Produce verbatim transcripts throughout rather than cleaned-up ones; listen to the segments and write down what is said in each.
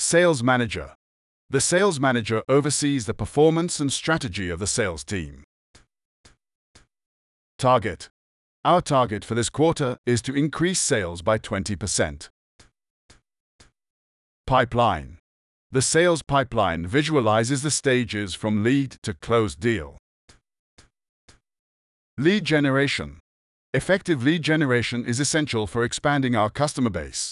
Sales Manager. The sales manager oversees the performance and strategy of the sales team. Target. Our target for this quarter is to increase sales by twenty percent. Pipeline. The sales pipeline visualizes the stages from lead to closed deal. Lead generation. Effective lead generation is essential for expanding our customer base.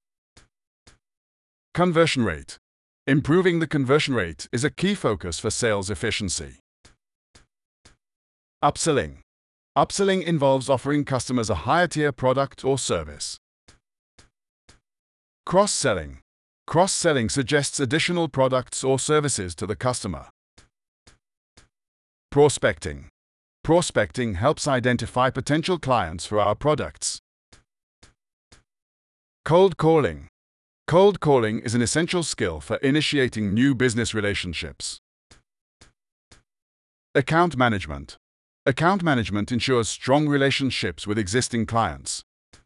Conversion rate. Improving the conversion rate is a key focus for sales efficiency. Upselling. Upselling involves offering customers a higher-tier product or service. Cross-selling. Cross-selling suggests additional products or services to the customer. Prospecting. Prospecting helps identify potential clients for our products. Cold calling. Cold calling is an essential skill for initiating new business relationships. Account management. Account management ensures strong relationships with existing clients.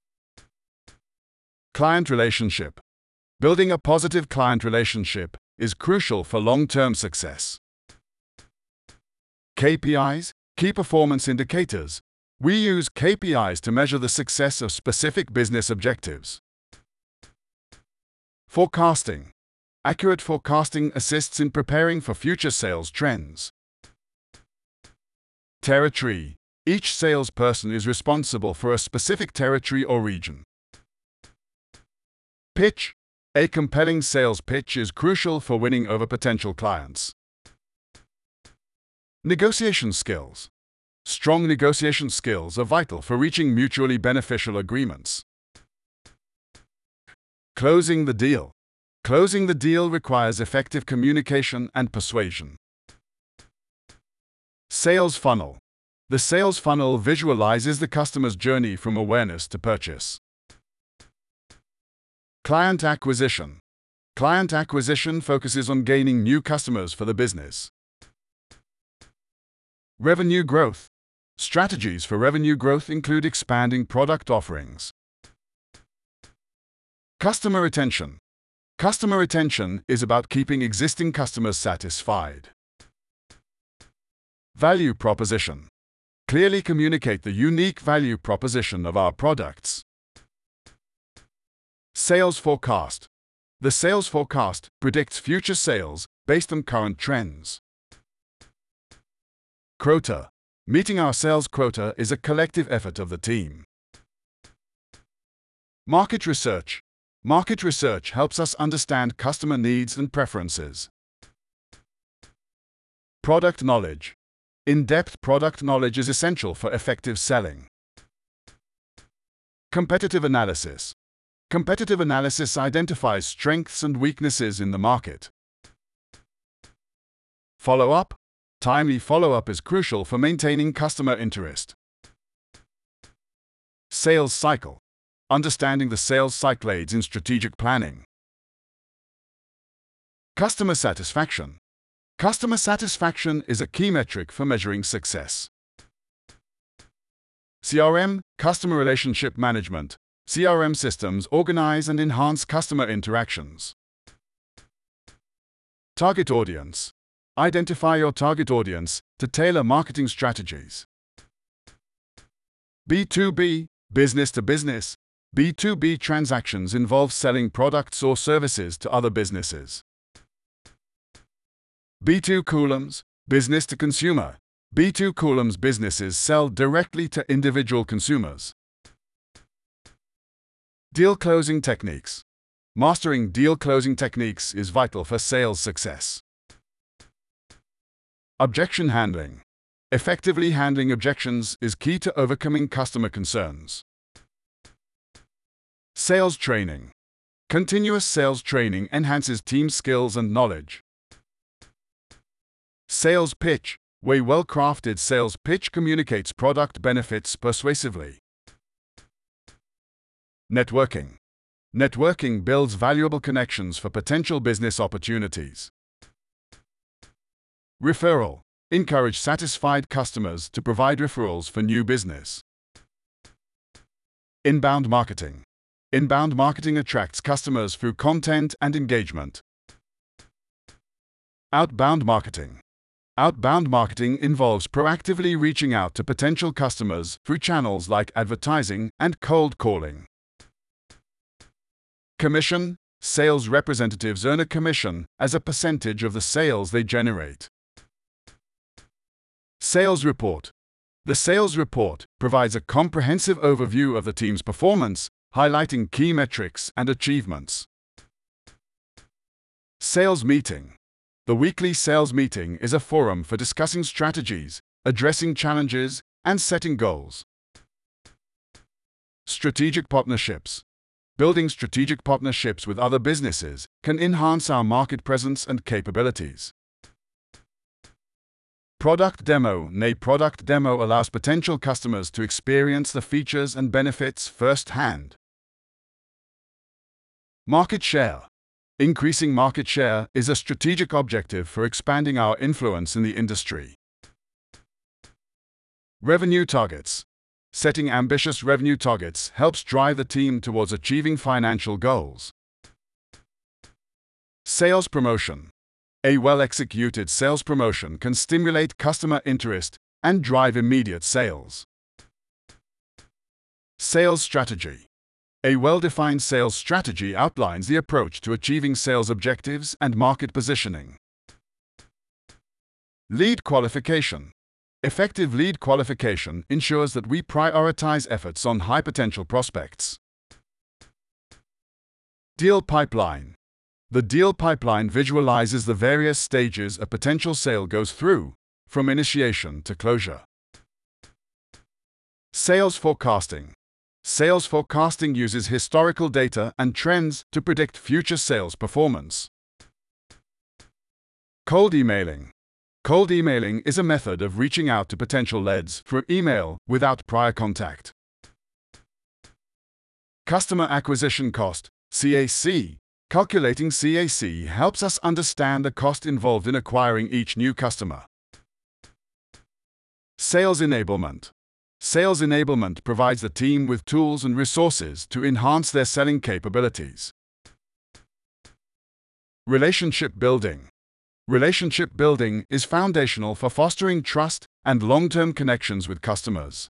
Client relationship. Building a positive client relationship is crucial for long-term success. K P Is, key performance indicators. We use K P Is to measure the success of specific business objectives. Forecasting. Accurate forecasting assists in preparing for future sales trends. Territory. Each salesperson is responsible for a specific territory or region. Pitch. A compelling sales pitch is crucial for winning over potential clients. Negotiation skills. Strong negotiation skills are vital for reaching mutually beneficial agreements. Closing the deal. Closing the deal requires effective communication and persuasion. Sales funnel. The sales funnel visualizes the customer's journey from awareness to purchase. Client acquisition. Client acquisition focuses on gaining new customers for the business. Revenue growth. Strategies for revenue growth include expanding product offerings. Customer retention. Customer retention is about keeping existing customers satisfied. Value proposition. Clearly communicate the unique value proposition of our products. Sales forecast. The sales forecast predicts future sales based on current trends. Quota. Meeting our sales quota is a collective effort of the team. Market research. Market research helps us understand customer needs and preferences. Product knowledge. In-depth product knowledge is essential for effective selling. Competitive analysis. Competitive analysis identifies strengths and weaknesses in the market. Follow-up. Timely follow-up is crucial for maintaining customer interest. Sales cycle. Understanding the sales cycle aids in strategic planning. Customer satisfaction. Customer satisfaction is a key metric for measuring success. C R M, Customer Relationship Management. C R M systems organize and enhance customer interactions. Target audience. Identify your target audience to tailor marketing strategies. B two B, business to business. B two B transactions involve selling products or services to other businesses. B two Coulombs, business to consumer. B two Coulombs businesses sell directly to individual consumers. Deal closing techniques. Mastering deal closing techniques is vital for sales success. Objection handling. Effectively handling objections is key to overcoming customer concerns. Sales training. Continuous sales training enhances team skills and knowledge. Sales pitch. A well-crafted sales pitch communicates product benefits persuasively. Networking. Networking builds valuable connections for potential business opportunities. Referral. Encourage satisfied customers to provide referrals for new business. Inbound marketing. Inbound marketing attracts customers through content and engagement. Outbound marketing. Outbound marketing involves proactively reaching out to potential customers through channels like advertising and cold calling. Commission. Sales representatives earn a commission as a percentage of the sales they generate. Sales report. The sales report provides a comprehensive overview of the team's performance, highlighting key metrics and achievements. Sales meeting. The weekly sales meeting is a forum for discussing strategies, addressing challenges, and setting goals. Strategic partnerships. Building strategic partnerships with other businesses can enhance our market presence and capabilities. Product demo. A product demo allows potential customers to experience the features and benefits firsthand. Market share. Increasing market share is a strategic objective for expanding our influence in the industry. Revenue targets. Setting ambitious revenue targets helps drive the team towards achieving financial goals. Sales promotion. A well-executed sales promotion can stimulate customer interest and drive immediate sales. Sales strategy. A well-defined sales strategy outlines the approach to achieving sales objectives and market positioning. Lead qualification. Effective lead qualification ensures that we prioritize efforts on high-potential prospects. Deal pipeline. The deal pipeline visualizes the various stages a potential sale goes through, from initiation to closure. Sales forecasting. Sales forecasting uses historical data and trends to predict future sales performance. Cold emailing. Cold emailing is a method of reaching out to potential leads through email without prior contact. Customer acquisition cost, C A C. Calculating C A C helps us understand the cost involved in acquiring each new customer. Sales enablement. Sales enablement provides the team with tools and resources to enhance their selling capabilities. Relationship building. Relationship building is foundational for fostering trust and long-term connections with customers.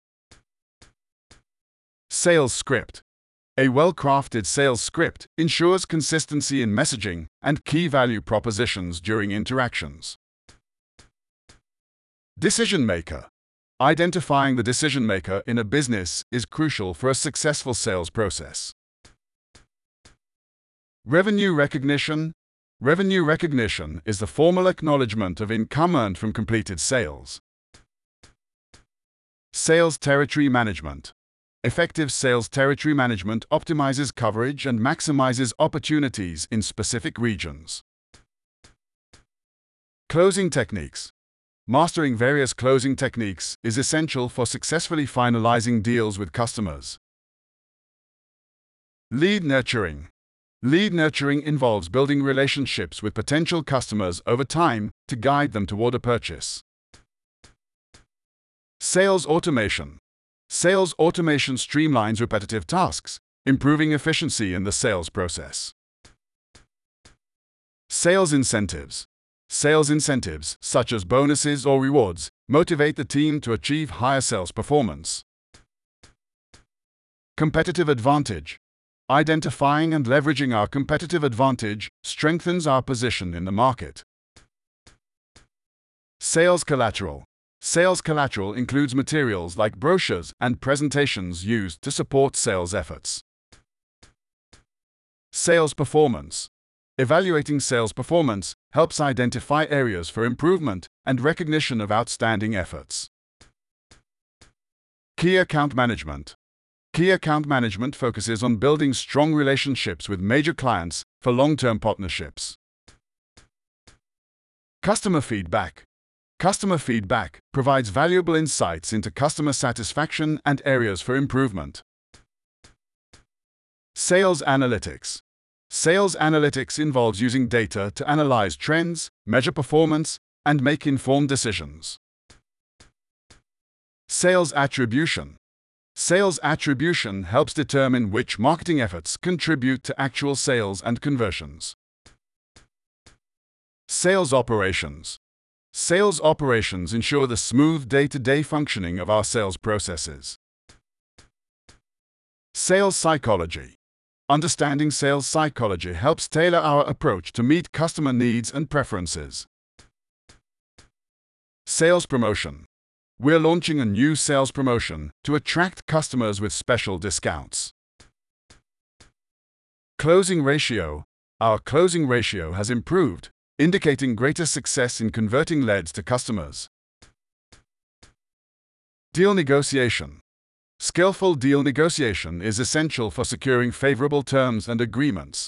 Sales script. A well-crafted sales script ensures consistency in messaging and key value propositions during interactions. Decision maker. Identifying the decision maker in a business is crucial for a successful sales process. Revenue recognition. Revenue recognition is the formal acknowledgement of income earned from completed sales. Sales territory management. Effective sales territory management optimizes coverage and maximizes opportunities in specific regions. Closing techniques. Mastering various closing techniques is essential for successfully finalizing deals with customers. Lead nurturing. Lead nurturing involves building relationships with potential customers over time to guide them toward a purchase. Sales automation. Sales automation streamlines repetitive tasks, improving efficiency in the sales process. Sales incentives. Sales incentives, such as bonuses or rewards, motivate the team to achieve higher sales performance. Competitive advantage. Identifying and leveraging our competitive advantage strengthens our position in the market. Sales collateral. Sales collateral includes materials like brochures and presentations used to support sales efforts. Sales performance. Evaluating sales performance helps identify areas for improvement and recognition of outstanding efforts. Key account management. Key account management focuses on building strong relationships with major clients for long-term partnerships. Customer feedback. Customer feedback provides valuable insights into customer satisfaction and areas for improvement. Sales analytics. Sales analytics involves using data to analyze trends, measure performance, and make informed decisions. Sales attribution. Sales attribution helps determine which marketing efforts contribute to actual sales and conversions. Sales operations. Sales operations ensure the smooth day-to-day functioning of our sales processes. Sales psychology. Understanding sales psychology helps tailor our approach to meet customer needs and preferences. Sales promotion. We're launching a new sales promotion to attract customers with special discounts. Closing ratio. Our closing ratio has improved, indicating greater success in converting leads to customers. Deal negotiation. Skillful deal negotiation is essential for securing favorable terms and agreements.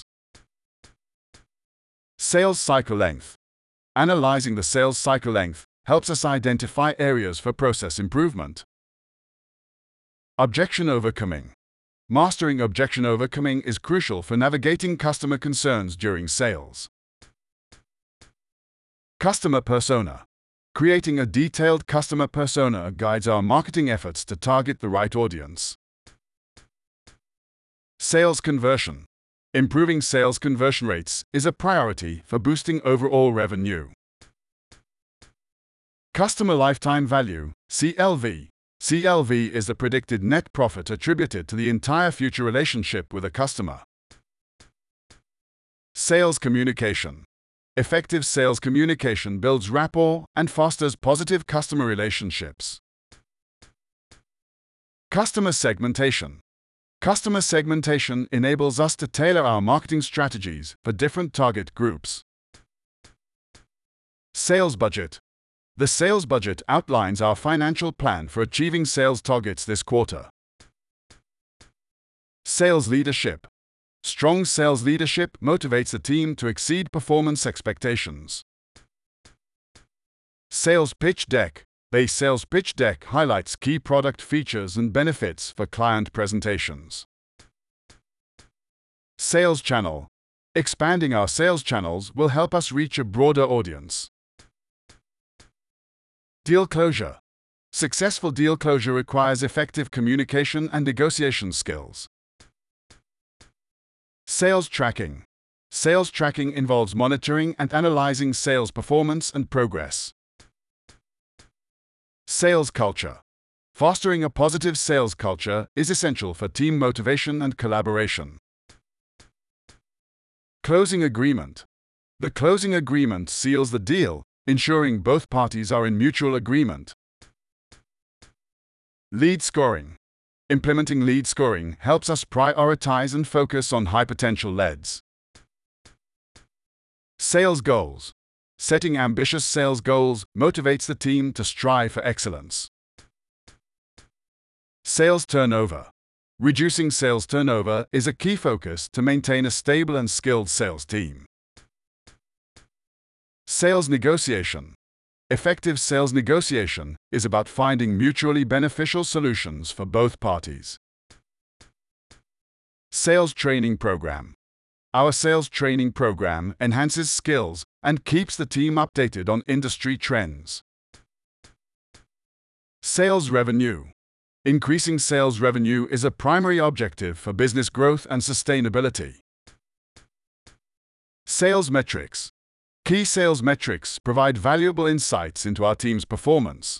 Sales cycle length. Analyzing the sales cycle length helps us identify areas for process improvement. Objection overcoming. Mastering objection overcoming is crucial for navigating customer concerns during sales. Customer persona. Creating a detailed customer persona guides our marketing efforts to target the right audience. Sales conversion. Improving sales conversion rates is a priority for boosting overall revenue. Customer lifetime value, C L V. C L V is the predicted net profit attributed to the entire future relationship with a customer. Sales communication. Effective sales communication builds rapport and fosters positive customer relationships. Customer segmentation. Customer segmentation enables us to tailor our marketing strategies for different target groups. Sales budget. The sales budget outlines our financial plan for achieving sales targets this quarter. Sales leadership. Strong sales leadership motivates the team to exceed performance expectations. Sales pitch deck. The sales pitch deck highlights key product features and benefits for client presentations. Sales channel. Expanding our sales channels will help us reach a broader audience. Deal closure. Successful deal closure requires effective communication and negotiation skills. Sales tracking. Sales tracking involves monitoring and analyzing sales performance and progress. Sales culture. Fostering a positive sales culture is essential for team motivation and collaboration. Closing agreement. The closing agreement seals the deal, ensuring both parties are in mutual agreement. Lead scoring. Implementing lead scoring helps us prioritize and focus on high-potential leads. Sales goals. Setting ambitious sales goals motivates the team to strive for excellence. Sales turnover. Reducing sales turnover is a key focus to maintain a stable and skilled sales team. Sales negotiation. Effective sales negotiation is about finding mutually beneficial solutions for both parties. Sales training program. Our sales training program enhances skills and keeps the team updated on industry trends. Sales revenue. Increasing sales revenue is a primary objective for business growth and sustainability. Sales metrics. Key sales metrics provide valuable insights into our team's performance.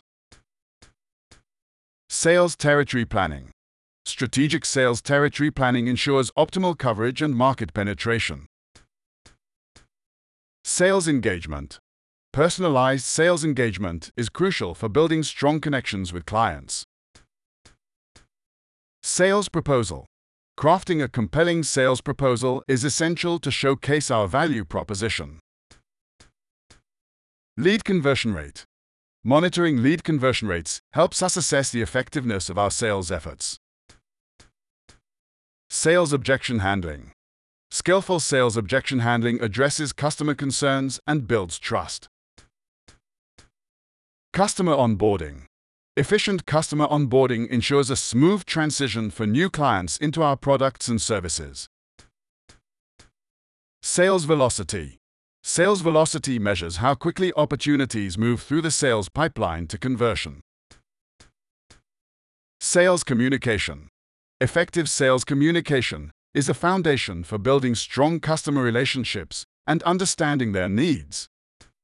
Sales territory planning. Strategic sales territory planning ensures optimal coverage and market penetration. Sales engagement. Personalized sales engagement is crucial for building strong connections with clients. Sales proposal. Crafting a compelling sales proposal is essential to showcase our value proposition. Lead conversion rate. Monitoring lead conversion rates helps us assess the effectiveness of our sales efforts. Sales objection handling. Skillful sales objection handling addresses customer concerns and builds trust. Customer onboarding. Efficient customer onboarding ensures a smooth transition for new clients into our products and services. Sales velocity. Sales velocity measures how quickly opportunities move through the sales pipeline to conversion. Sales communication. Effective sales communication is the foundation for building strong customer relationships and understanding their needs.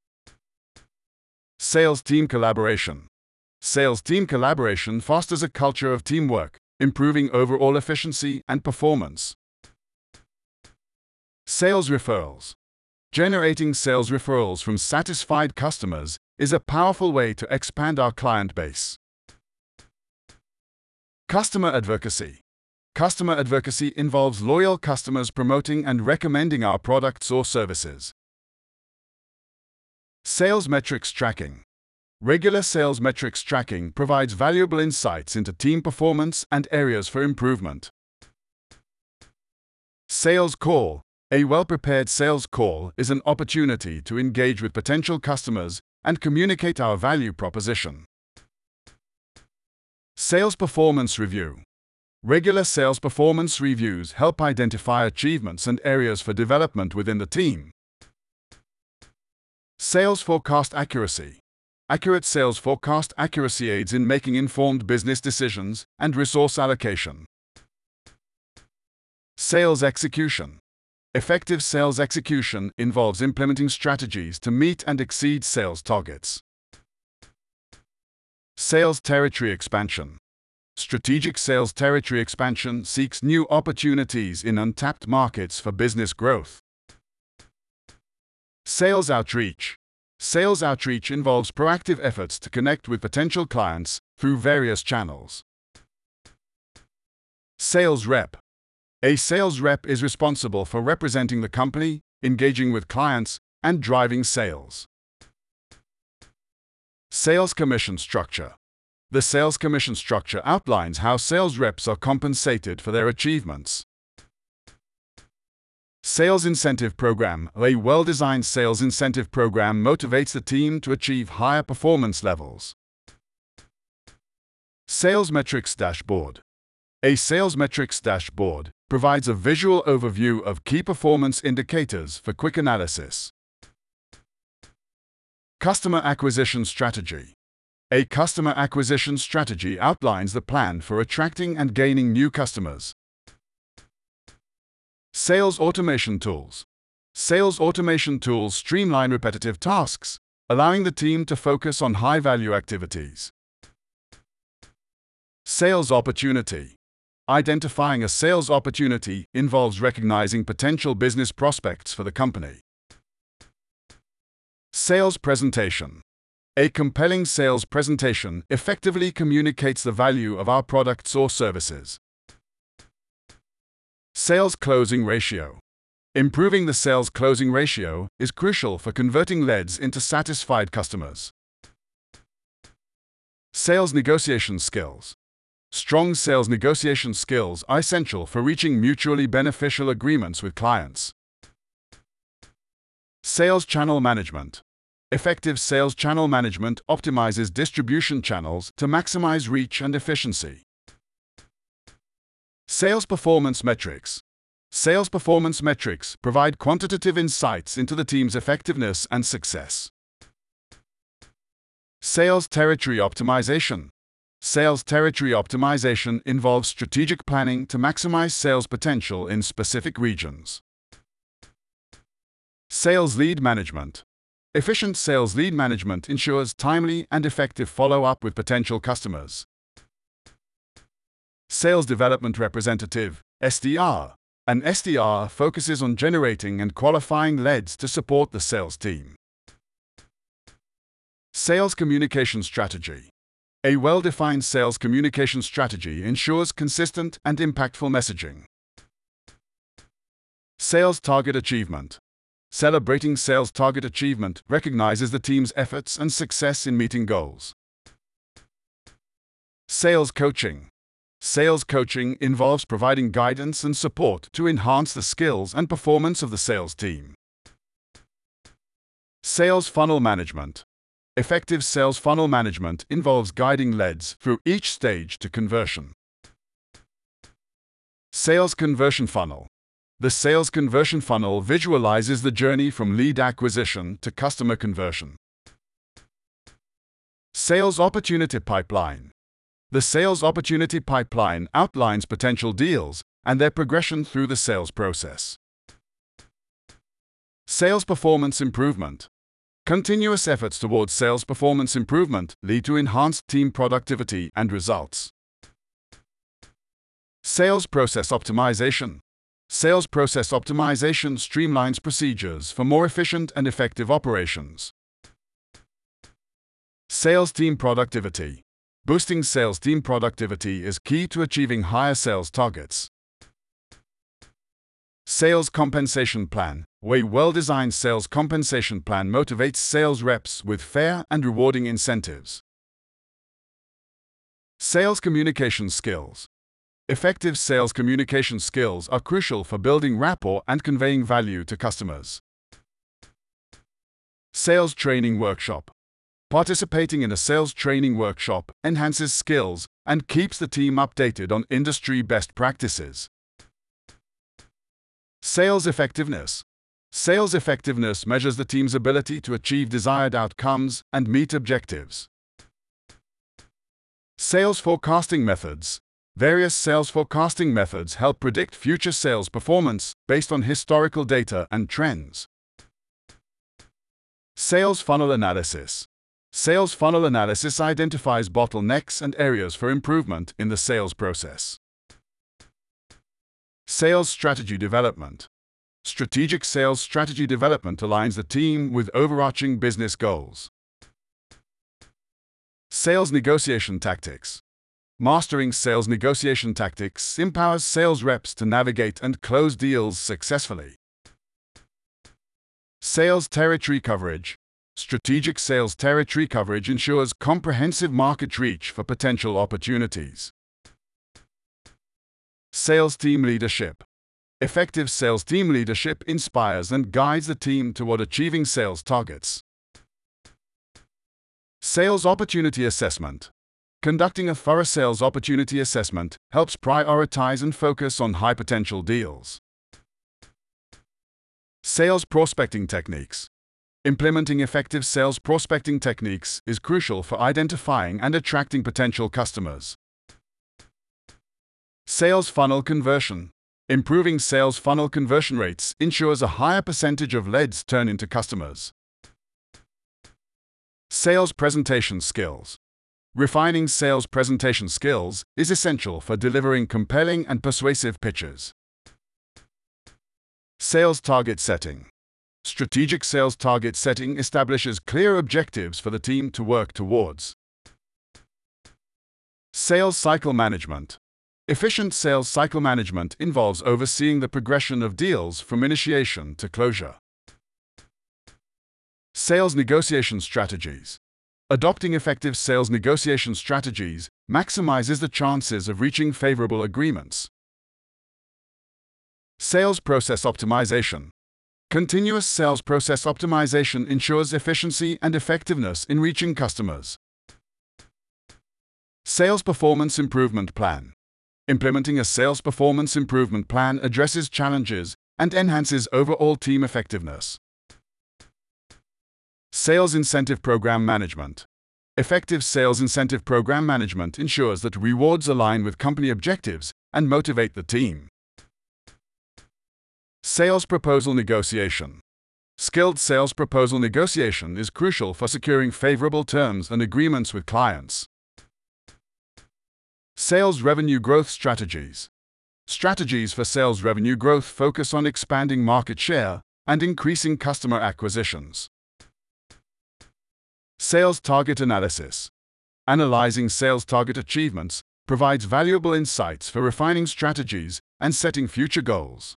Sales team collaboration. Sales team collaboration fosters a culture of teamwork, improving overall efficiency and performance. Sales referrals. Generating sales referrals from satisfied customers is a powerful way to expand our client base. Customer advocacy. Customer advocacy involves loyal customers promoting and recommending our products or services. Sales metrics tracking. Regular sales metrics tracking provides valuable insights into team performance and areas for improvement. Sales call. A well-prepared sales call is an opportunity to engage with potential customers and communicate our value proposition. Sales performance review. Regular sales performance reviews help identify achievements and areas for development within the team. Sales forecast accuracy. Accurate sales forecast accuracy aids in making informed business decisions and resource allocation. Sales execution. Effective sales execution involves implementing strategies to meet and exceed sales targets. Sales territory expansion. Strategic sales territory expansion seeks new opportunities in untapped markets for business growth. Sales outreach. Sales outreach involves proactive efforts to connect with potential clients through various channels. Sales rep. A sales rep is responsible for representing the company, engaging with clients, and driving sales. Sales commission structure. The sales commission structure outlines how sales reps are compensated for their achievements. Sales incentive program. A well-designed sales incentive program motivates the team to achieve higher performance levels. Sales metrics dashboard. A sales metrics dashboard provides a visual overview of key performance indicators for quick analysis. Customer acquisition strategy. A customer acquisition strategy outlines the plan for attracting and gaining new customers. Sales automation tools. Sales automation tools streamline repetitive tasks, allowing the team to focus on high-value activities. Sales opportunity. Identifying a sales opportunity involves recognizing potential business prospects for the company. Sales presentation. A compelling sales presentation effectively communicates the value of our products or services. Sales closing ratio. Improving the sales closing ratio is crucial for converting leads into satisfied customers. Sales negotiation skills. Strong sales negotiation skills are essential for reaching mutually beneficial agreements with clients. Sales channel management. Effective sales channel management optimizes distribution channels to maximize reach and efficiency. Sales performance metrics. Sales performance metrics provide quantitative insights into the team's effectiveness and success. Sales territory optimization. Sales territory optimization involves strategic planning to maximize sales potential in specific regions. Sales lead management. Efficient sales lead management ensures timely and effective follow-up with potential customers. Sales development representative, S D R. An S D R focuses on generating and qualifying leads to support the sales team. Sales communication strategy. A well-defined sales communication strategy ensures consistent and impactful messaging. Sales target achievement. Celebrating sales target achievement recognizes the team's efforts and success in meeting goals. Sales coaching. Sales coaching involves providing guidance and support to enhance the skills and performance of the sales team. Sales funnel management. Effective sales funnel management involves guiding leads through each stage to conversion. Sales conversion funnel. The sales conversion funnel visualizes the journey from lead acquisition to customer conversion. Sales opportunity pipeline. The sales opportunity pipeline outlines potential deals and their progression through the sales process. Sales performance improvement. Continuous efforts towards sales performance improvement lead to enhanced team productivity and results. Sales process optimization. Sales process optimization streamlines procedures for more efficient and effective operations. Sales team productivity. Boosting sales team productivity is key to achieving higher sales targets. Sales compensation plan. A well-designed sales compensation plan motivates sales reps with fair and rewarding incentives. Sales communication skills. Effective sales communication skills are crucial for building rapport and conveying value to customers. Sales training workshop. Participating in a sales training workshop enhances skills and keeps the team updated on industry best practices. Sales effectiveness. Sales effectiveness measures the team's ability to achieve desired outcomes and meet objectives. Sales forecasting methods. Various sales forecasting methods help predict future sales performance based on historical data and trends. Sales funnel analysis. Sales funnel analysis identifies bottlenecks and areas for improvement in the sales process. Sales strategy development. Strategic sales strategy development aligns the team with overarching business goals. Sales negotiation tactics. Mastering sales negotiation tactics empowers sales reps to navigate and close deals successfully. Sales territory coverage. Strategic sales territory coverage ensures comprehensive market reach for potential opportunities. Sales team leadership. Effective sales team leadership inspires and guides the team toward achieving sales targets. Sales opportunity assessment. Conducting a thorough sales opportunity assessment helps prioritize and focus on high-potential deals. Sales prospecting techniques. Implementing effective sales prospecting techniques is crucial for identifying and attracting potential customers. Sales funnel conversion. Improving sales funnel conversion rates ensures a higher percentage of leads turn into customers. Sales presentation skills. Refining sales presentation skills is essential for delivering compelling and persuasive pitches. Sales target setting. Strategic sales target setting establishes clear objectives for the team to work towards. Sales cycle management. Efficient sales cycle management involves overseeing the progression of deals from initiation to closure. Sales negotiation strategies. Adopting effective sales negotiation strategies maximizes the chances of reaching favorable agreements. Sales process optimization. Continuous sales process optimization ensures efficiency and effectiveness in reaching customers. Sales performance improvement plan. Implementing a sales performance improvement plan addresses challenges and enhances overall team effectiveness. Sales incentive program management. Effective sales incentive program management ensures that rewards align with company objectives and motivate the team. Sales proposal negotiation. Skilled sales proposal negotiation is crucial for securing favorable terms and agreements with clients. Sales revenue growth strategies. Strategies for sales revenue growth focus on expanding market share and increasing customer acquisitions. Sales target analysis. Analyzing sales target achievements provides valuable insights for refining strategies and setting future goals.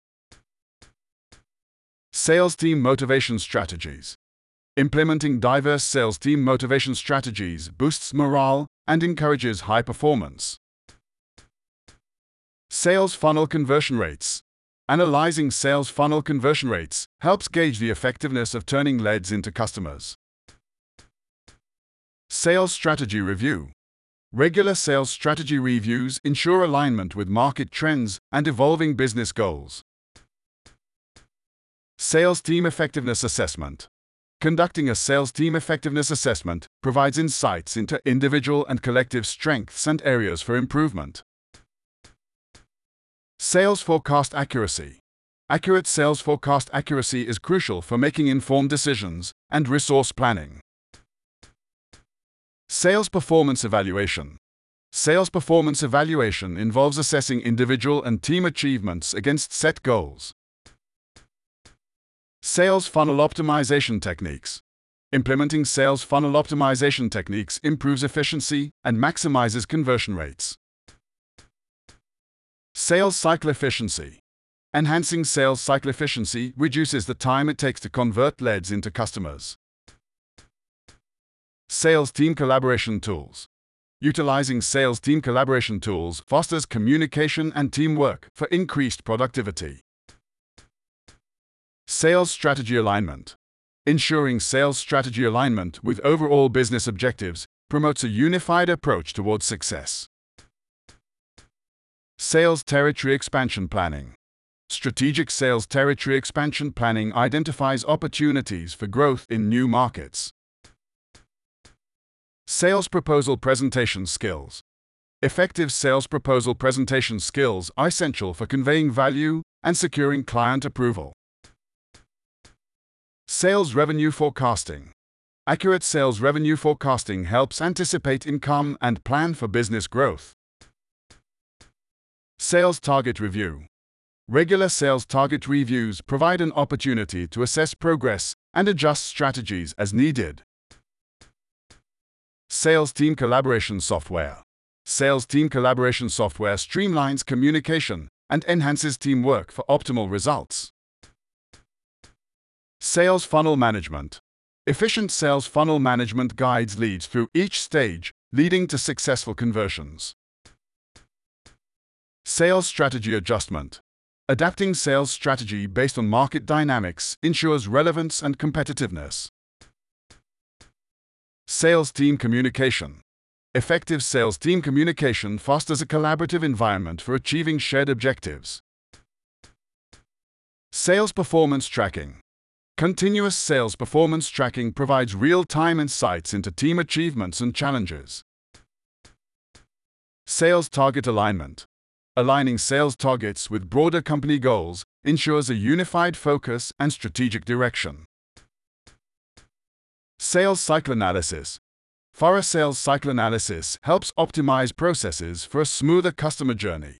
Sales team motivation strategies. Implementing diverse sales team motivation strategies boosts morale and encourages high performance. Sales funnel conversion rates. Analyzing sales funnel conversion rates helps gauge the effectiveness of turning leads into customers. Sales strategy review. Regular sales strategy reviews ensure alignment with market trends and evolving business goals. Sales team effectiveness assessment. Conducting a sales team effectiveness assessment provides insights into individual and collective strengths and areas for improvement. Sales forecast accuracy. Accurate sales forecast accuracy is crucial for making informed decisions and resource planning. Sales performance evaluation. Sales performance evaluation involves assessing individual and team achievements against set goals. Sales funnel optimization techniques. Implementing sales funnel optimization techniques improves efficiency and maximizes conversion rates. Sales cycle efficiency. Enhancing sales cycle efficiency reduces the time it takes to convert leads into customers. Sales team collaboration tools. Utilizing sales team collaboration tools fosters communication and teamwork for increased productivity. Sales strategy alignment. Ensuring sales strategy alignment with overall business objectives promotes a unified approach towards success. Sales territory expansion planning. Strategic sales territory expansion planning identifies opportunities for growth in new markets. Sales proposal presentation skills. Effective sales proposal presentation skills are essential for conveying value and securing client approval. Sales revenue forecasting. Accurate sales revenue forecasting helps anticipate income and plan for business growth. Sales target review. Regular sales target reviews provide an opportunity to assess progress and adjust strategies as needed. Sales team collaboration software. Sales team collaboration software streamlines communication and enhances teamwork for optimal results. Sales funnel management. Efficient sales funnel management guides leads through each stage, leading to successful conversions. Sales strategy adjustment. Adapting sales strategy based on market dynamics ensures relevance and competitiveness. Sales team communication. Effective sales team communication fosters a collaborative environment for achieving shared objectives. Sales performance tracking. Continuous sales performance tracking provides real-time insights into team achievements and challenges. Sales target alignment. Aligning sales targets with broader company goals ensures a unified focus and strategic direction. Sales cycle analysis. Thorough sales cycle analysis helps optimize processes for a smoother customer journey.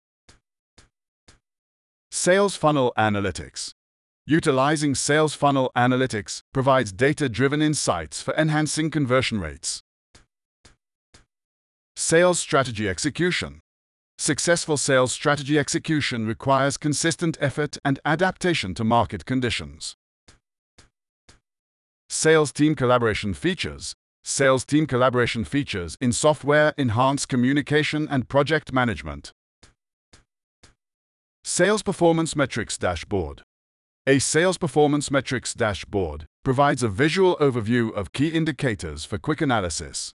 Sales funnel analytics. Utilizing sales funnel analytics provides data-driven insights for enhancing conversion rates. Sales strategy execution. Successful sales strategy execution requires consistent effort and adaptation to market conditions. Sales team collaboration features. Sales team collaboration features in software enhance communication and project management. Sales performance metrics dashboard. A sales performance metrics dashboard provides a visual overview of key indicators for quick analysis.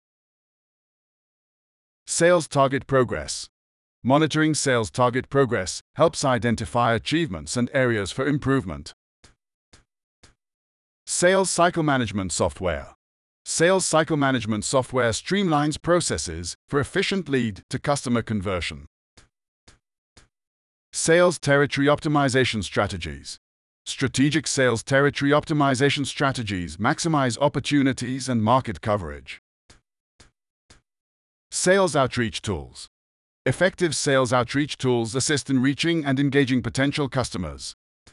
Sales target progress. Monitoring sales target progress helps identify achievements and areas for improvement. Sales cycle management software. Sales cycle management software streamlines processes for efficient lead-to-customer conversion. Sales territory optimization strategies. Strategic sales territory optimization strategies maximize opportunities and market coverage. Sales outreach tools. Effective sales outreach tools assist in reaching and engaging potential customers.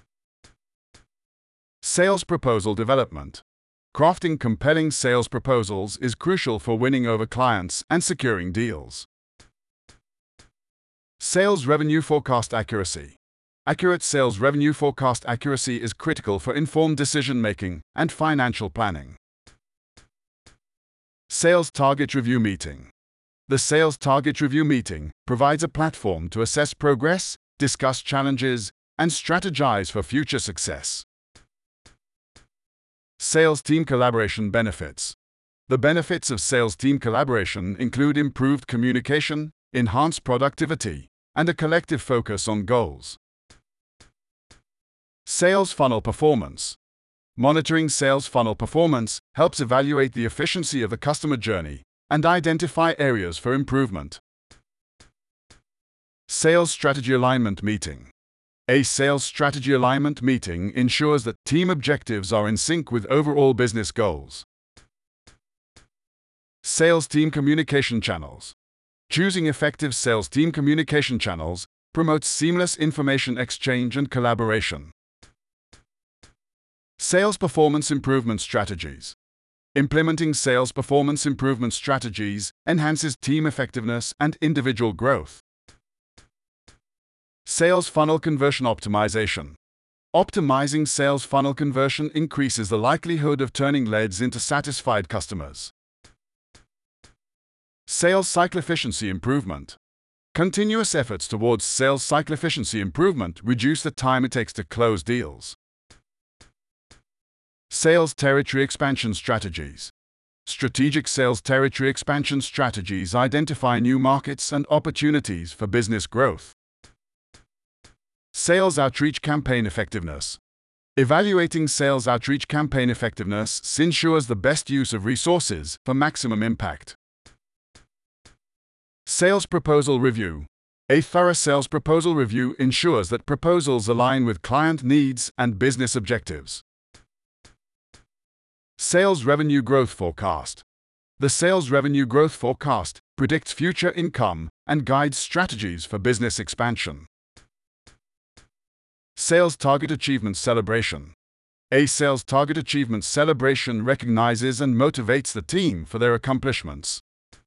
Sales proposal development. Crafting compelling sales proposals is crucial for winning over clients and securing deals. Sales revenue forecast accuracy. Accurate sales revenue forecast accuracy is critical for informed decision-making and financial planning. Sales target review meeting. The Sales Target Review Meeting provides a platform to assess progress, discuss challenges, and strategize for future success. Sales team collaboration benefits. The benefits of sales team collaboration include improved communication, enhanced productivity, and a collective focus on goals. Sales funnel performance. Monitoring sales funnel performance helps evaluate the efficiency of the customer journey and identify areas for improvement. Sales strategy alignment meeting. A sales strategy alignment meeting ensures that team objectives are in sync with overall business goals. Sales team communication channels. Choosing effective sales team communication channels promotes seamless information exchange and collaboration. Sales performance improvement strategies. Implementing sales performance improvement strategies enhances team effectiveness and individual growth. Sales funnel conversion optimization. Optimizing sales funnel conversion increases the likelihood of turning leads into satisfied customers. Sales cycle efficiency improvement. Continuous efforts towards sales cycle efficiency improvement reduce the time it takes to close deals. Sales territory expansion strategies. Strategic sales territory expansion strategies identify new markets and opportunities for business growth. Sales outreach campaign effectiveness. Evaluating sales outreach campaign effectiveness ensures the best use of resources for maximum impact. Sales proposal review. A thorough sales proposal review ensures that proposals align with client needs and business objectives. Sales revenue growth forecast. The sales revenue growth forecast predicts future income and guides strategies for business expansion. Sales target achievement celebration. A sales target achievement celebration recognizes and motivates the team for their accomplishments.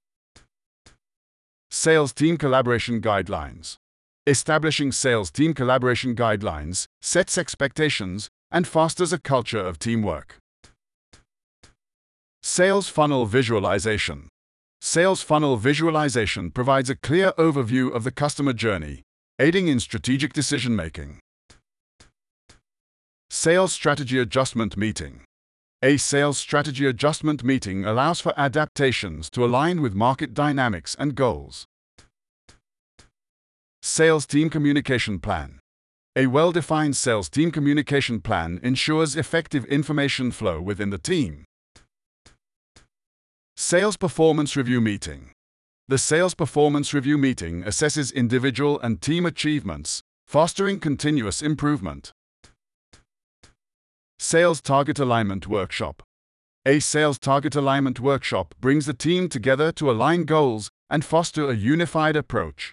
Sales team collaboration guidelines. Establishing sales team collaboration guidelines sets expectations and fosters a culture of teamwork. Sales funnel visualization. Sales funnel visualization provides a clear overview of the customer journey, aiding in strategic decision-making. Sales strategy adjustment meeting. A sales strategy adjustment meeting allows for adaptations to align with market dynamics and goals. Sales team communication plan. A well-defined sales team communication plan ensures effective information flow within the team. Sales performance review meeting. The sales performance review meeting assesses individual and team achievements, fostering continuous improvement. Sales target alignment workshop. A sales target alignment workshop brings the team together to align goals and foster a unified approach.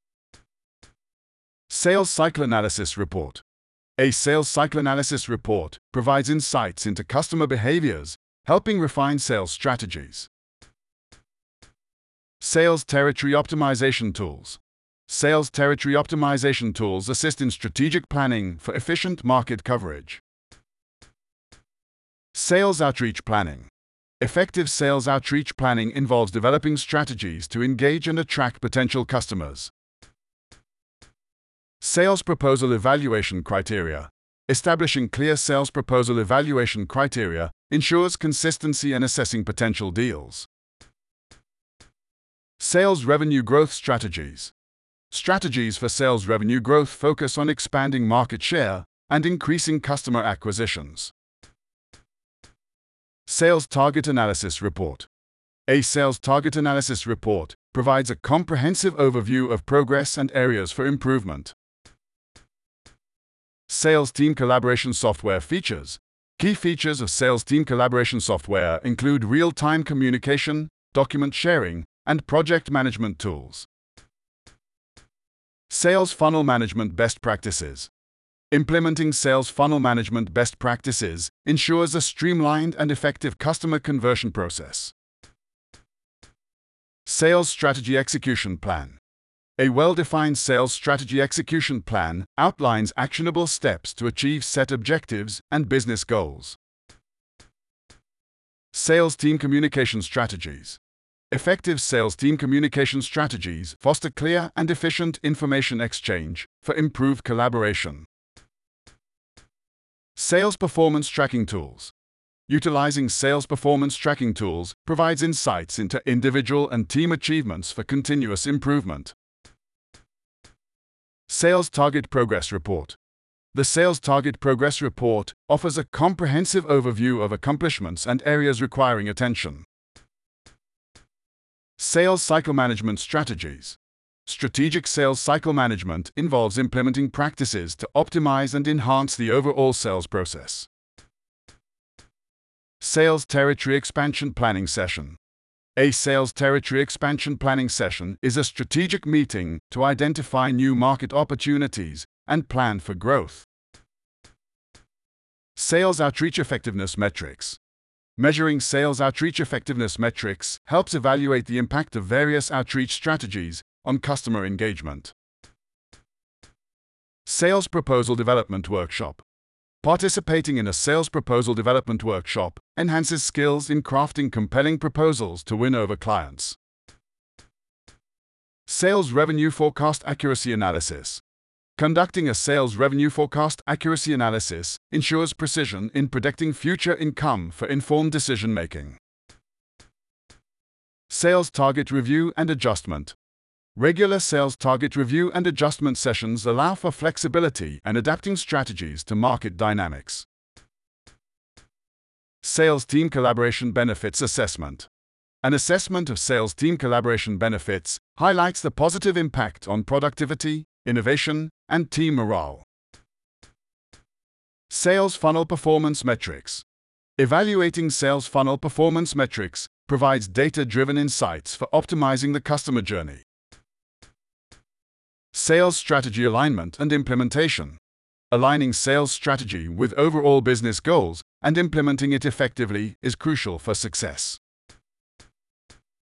Sales cycle analysis report. A sales cycle analysis report provides insights into customer behaviors, helping refine sales strategies. Sales territory optimization tools. Sales territory optimization tools assist in strategic planning for efficient market coverage. Sales outreach planning. Effective sales outreach planning involves developing strategies to engage and attract potential customers. Sales proposal evaluation criteria. Establishing clear sales proposal evaluation criteria ensures consistency in assessing potential deals. Sales revenue growth strategies. Strategies for sales revenue growth focus on expanding market share and increasing customer acquisitions. Sales target analysis report. A sales target analysis report provides a comprehensive overview of progress and areas for improvement. Sales team collaboration software features. Key features of sales team collaboration software include real-time communication, document sharing, and project management tools. Sales funnel management best practices. Implementing sales funnel management best practices ensures a streamlined and effective customer conversion process. Sales strategy execution plan. A well-defined sales strategy execution plan outlines actionable steps to achieve set objectives and business goals. Sales team communication strategies. Effective sales team communication strategies foster clear and efficient information exchange for improved collaboration. Sales performance tracking tools. Utilizing sales performance tracking tools provides insights into individual and team achievements for continuous improvement. Sales Target Progress Report. The Sales Target Progress Report offers a comprehensive overview of accomplishments and areas requiring attention. Sales Cycle Management Strategies. Strategic sales cycle management involves implementing practices to optimize and enhance the overall sales process. Sales Territory Expansion Planning Session. A sales territory expansion planning session is a strategic meeting to identify new market opportunities and plan for growth. Sales Outreach Effectiveness Metrics. Measuring sales outreach effectiveness metrics helps evaluate the impact of various outreach strategies on customer engagement. Sales Proposal Development Workshop. Participating in a sales proposal development workshop enhances skills in crafting compelling proposals to win over clients. Sales Revenue Forecast Accuracy Analysis. Conducting a sales revenue forecast accuracy analysis ensures precision in predicting future income for informed decision-making. Sales Target Review and Adjustment. Regular sales target review and adjustment sessions allow for flexibility and adapting strategies to market dynamics. Sales Team Collaboration Benefits Assessment. An assessment of sales team collaboration benefits highlights the positive impact on productivity, innovation, and team morale. Sales Funnel Performance Metrics. Evaluating sales funnel performance metrics provides data-driven insights for optimizing the customer journey. Sales Strategy Alignment and Implementation. Aligning sales strategy with overall business goals and implementing it effectively is crucial for success.